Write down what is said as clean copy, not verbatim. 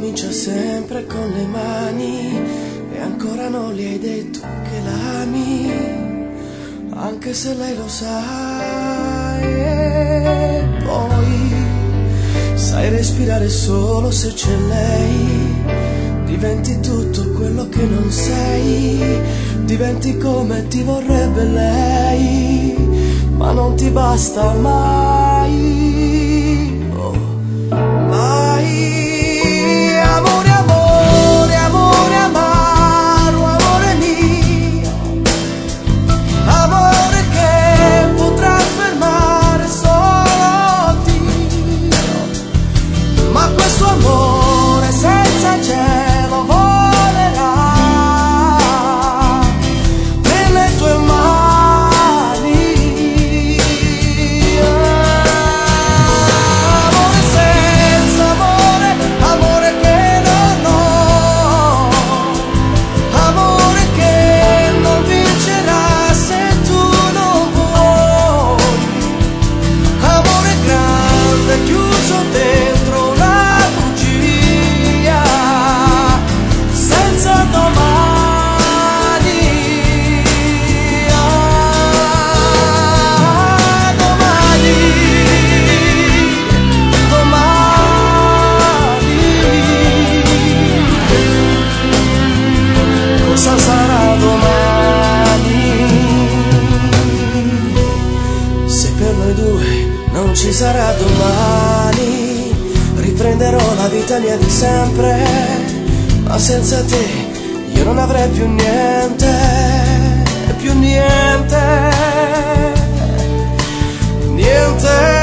comincia sempre con le mani e ancora non le hai detto che l'ami, anche se lei lo sa. E poi sai respirare solo se c'è lei, diventi tutto quello che non sei, diventi come ti vorrebbe lei, ma non ti basta mai. Amore, amore, amore, amaro, amore mio, amore che potrà fermare solo Dio, ma questo amore senza cielo volerà nelle tue mani. Amore senza amore, amore che non ho, amore che non vincerà se tu non vuoi, amore grande chiuso dentro una bugia senza domani. Domani, cosa sarà domani? Se per noi due non ci sarà domani, riprenderò la vita mia di sempre, ma senza te io non avrei più niente, più niente, niente.